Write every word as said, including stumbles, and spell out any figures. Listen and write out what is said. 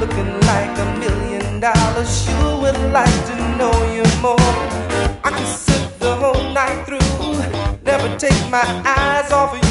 looking like a million dollars. Sure would like to know you more. I could sit the whole night through, never take my eyes off of